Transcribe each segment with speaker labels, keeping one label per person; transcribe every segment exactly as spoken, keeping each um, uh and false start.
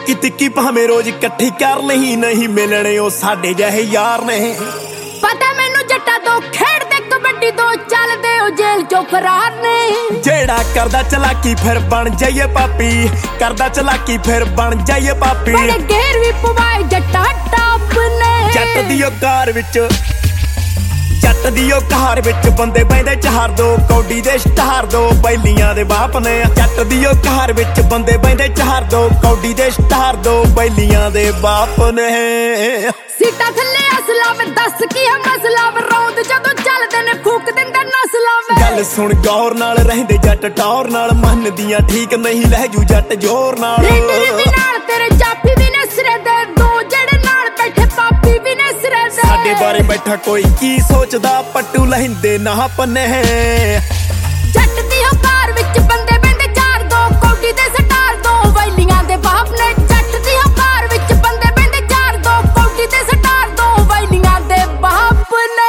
Speaker 1: ਚੁੱਕੀ ਤਿੱਕੀ ਭਾਵੇਂ ਰੋਜ਼ ਇਕੱਠੀ ਕਰ ਲਈ, ਨਹੀਂ ਮਿਲਣੇ ਉਹ ਸਾਡੇ ਜਿਹੇ ਯਾਰ ਨੇ।
Speaker 2: ਪਤਾ ਮੈਨੂੰ ਜੱਟਾਂ ਤੋਂ ਖੇਡਦੇ ਕਬੱਡੀ ਤੋਂ ਚੱਲਦੇ ਉਹ ਜੇਲ੍ਹ ਚੋਂ ਫਰਾਰ ਨੇ।
Speaker 1: ਜਿਹੜਾ ਕਰਦਾ ਚਲਾਕੀ ਫਿਰ ਬਣ ਜਾਈਏ ਪਾਪੀ, ਕਰਦਾ ਚਲਾਕੀ ਫਿਰ ਬਣ ਜਾਈਏ ਪਾਪੀ।
Speaker 2: ਬੜੇ ਗੇਰ ਵੀ ਪਵਾਏ ਜੱਟਾਂ ਟੱਪ ਨੇ।
Speaker 1: ਜੱਟ ਦੀ ਉਹ ਕਾਰ ਵਿੱਚ ਜੱਟ ਦੀ ਉਹ ਕਾਰ ਵਿੱਚ ਬੰਦੇ ਬੈਂਦੇ ਚਾਰ ਦੋ, ਕੌਡੀ ਦੇ ਸਟਾਰ ਦੋ ਬੈਲੀਆਂ ਦੇ ਬਾਪ ਨੇ। ਜੱਟ ਦੀ ਉਹ ਕਾਰ ਵਿੱਚ ਬੰਦੇ ਬੈਂਦੇ ਚਾਰ ਦੋ, ਕੌਡੀ ਦੇ ਸਟਾਰ ਦੋ ਬੈਲੀਆਂ ਦੇ ਬਾਪ ਨੇ।
Speaker 2: ਸੀਟਾਂ ਥੱਲੇ ਅਸਲਾ ਵੇ ਦੱਸ ਕੀ ਆ ਮਸਲਾ ਵੇ, ਰੌਂਦ ਜਦੋਂ ਚੱਲਦੇ ਨੇ ਫੂਕ ਦਿੰਦੇ ਨਸਲਾਂ ਵੇ।
Speaker 1: ਗੱਲ ਸੁਣ ਗੌਰ ਨਾਲ, ਰਹਿੰਦੇ ਜੱਟ ਟੌਰ ਨਾਲ, ਮੰਨਦੀਆਂ ਠੀਕ ਨਹੀਂ ਲੈ ਜੂ ਜੱਟ ਜ਼ੋਰ ਨਾਲ।
Speaker 2: ਰੇਂਡਰ ਵੀ ਨਾਲ ਤੇਰੇ ਜਾਪੀ ਵੀ ਨੇ ਸਿਰੇ ਦੇ, ਦੋ ਜਿਹੜੇ ਨਾਲ ਬੈਠੇ ਪਾਪੀ ਵੀ ਨੇ ਸਿਰੇ ਦੇ।
Speaker 1: ਸਾਡੇ ਬਾਰੇ ਬੈਠਾ ਕੋਈ ਕੀ ਸੋਚਦਾ, ਪੱਟੂ ਲਹਿੰਦੇ ਨਾ ਪੰਨੇ।
Speaker 2: ਜੱਟ ਦੀ ਉਹ ਕਾਰ ਵਿੱਚ ਬੰਦੇ ਬੈਂਦੇ ਚਾਰ ਦੋ, ਕੌਡੀ ਦੇ ਸਟਾਰ ਦੋ ਵੈਲੀਆਂ ਦੇ ਬਾਪ ਨੇ। ਜੱਟ ਦੀ ਉਹ ਕਾਰ ਵਿੱਚ ਬੰਦੇ ਬੈਂਦੇ ਚਾਰ ਦੋ, ਕੌਡੀ ਦੇ ਸਟਾਰ ਦੋ ਵੈਲੀਆਂ ਦੇ ਬਾਪ ਨੇ।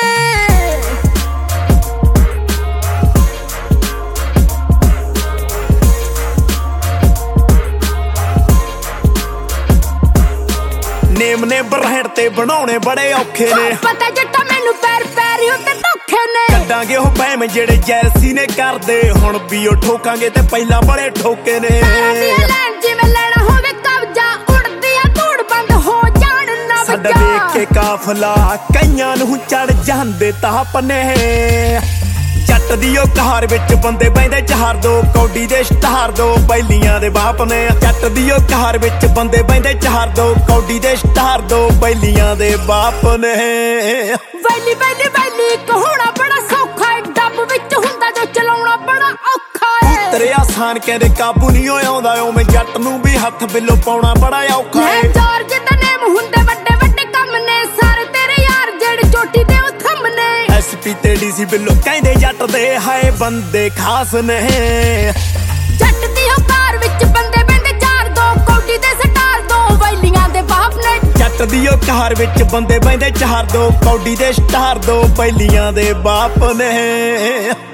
Speaker 1: ਨੇਮ ਨੇ ਬਰਹਿਣ ਤੇ ਬਣਾਉਣੇ ਬੜੇ ਔਖੇ ਨੇ।
Speaker 2: ਪਤਾ ਜੱਟਾ ਮੈਨੂੰ ਪੈਰ ਪੈਰੀ ਉੱਤੇ ਧੋਖੇ ਨੇ।
Speaker 1: ਕੱਢਾਂਗੇ ਉਹ ਬਹਿਮ ਜਿਹੜੇ ਜੈਲਸੀ ਨੇ ਕਰਦੇ, ਹੁਣ ਵੀ ਉਹ ਠੋਕਾਂਗੇ ਤੇ ਪਹਿਲਾਂ ਬੜੇ ਠੋਕੇ ਨੇ।
Speaker 2: ਲੈਣ ਜਿਵੇਂ ਲੈਣਾ ਹੋਵੇ ਕਬਜ਼ਾ, ਉੜਦੀ ਆ ਧੂੜ ਬੰਦ ਹੋ ਜਾਣ ਨਾ
Speaker 1: ਸਾਡਾ
Speaker 2: ਬੱਚਾ।
Speaker 1: ਦੇਖ ਕੇ ਕਾਫਲਾ ਕਈਆਂ ਨੂੰ ਚੜ ਜਾਂਦੇ ਤਾਪ ਨੇ। ਜੱਟ ਦੀ ਉਹ ਕਾਰ ਵਿੱਚ ਬੰਦੇ ਬੈਂਦੇ ਚਾਰ ਦੋ, ਕੌਡੀ ਦੇ ਸਟਾਰ ਦੋ ਬੈਲੀਆਂ ਦੇ ਬਾਪ ਨੇ। ਜੱਟ ਦੀ ਉਹ ਕਾਰ ਵਿੱਚ ਬੰਦੇ ਬੈਂਦੇ ਚਾਰ ਦੋ, ਕੌਡੀ ਦੇ ਸਟਾਰ ਦੋ ਬੈਲੀਆਂ ਦੇ ਬਾਪ ਨੇ।
Speaker 2: ਵੈਲੀ ਵੈਲੀ ਵੈਲੀ ਕਹੋਣਾ ਬੜਾ ਸੌਖਾ ਏ, ਡੱਬ ਵਿੱਚ ਹੁੰਦਾ ਜੋ ਚਲਾਉਣਾ ਬੜਾ ਔਖਾ ਏ।
Speaker 1: ਤੇਰੇ ਆਸਾਨ ਕਹਿੰਦੇ ਕਾਬੂ ਨਹੀਂ ਆਉਂਦਾ, ਉਵੇਂ ਜੱਟ ਨੂੰ ਵੀ ਹੱਥ ਬਿੱਲੋ ਪਾਉਣਾ ਬੜਾ ਔਖਾ ਏ।
Speaker 2: ਜੋਰ ਜਿੱਦਾਂ ਨੇਮ ਹੁੰਦੇ ਵੱਡੇ ਵੱਡੇ ਕੰਮ ਨੇ, ਸਾਰੇ ਤੇਰੇ ਯਾਰ ਜਿਹੜੇ ਚੋਟੀ ਦੇ ਉਹ ਥੰਮ ਨੇ।
Speaker 1: ਐਸਪੀ ਤੇ ਡੀਸੀ ਬਿੱਲੋ ਕਹਿੰਦੇ ਜੱਟ ਦੇ ਹਾਏ ਬੰਦੇ ਖਾਸ ਨੇ।
Speaker 2: ਜੱਟ ਦੀ ਉਹ ਕਾਰ ਵਿੱਚ ਬੰਦੇ ਬੈਂਦੇ ਚਾਰ ਦੋ, ਕੌਡੀ ਦੇ ਸਟਾਰ ਦੋ ਵੈਲੀਆਂ ਦੇ ਬਾਪ ਨੇ।
Speaker 1: ਜੱਟ ਦੀ ਉਹ ਕਾਰ ਵਿੱਚ ਬੰਦੇ ਬੈਂਦੇ ਚਾਰ ਦੋ, ਕੌਡੀ ਦੇ ਸਟਾਰ ਦੋ ਬੈਲੀਆਂ ਦੇ ਬਾਪ ਨੇ।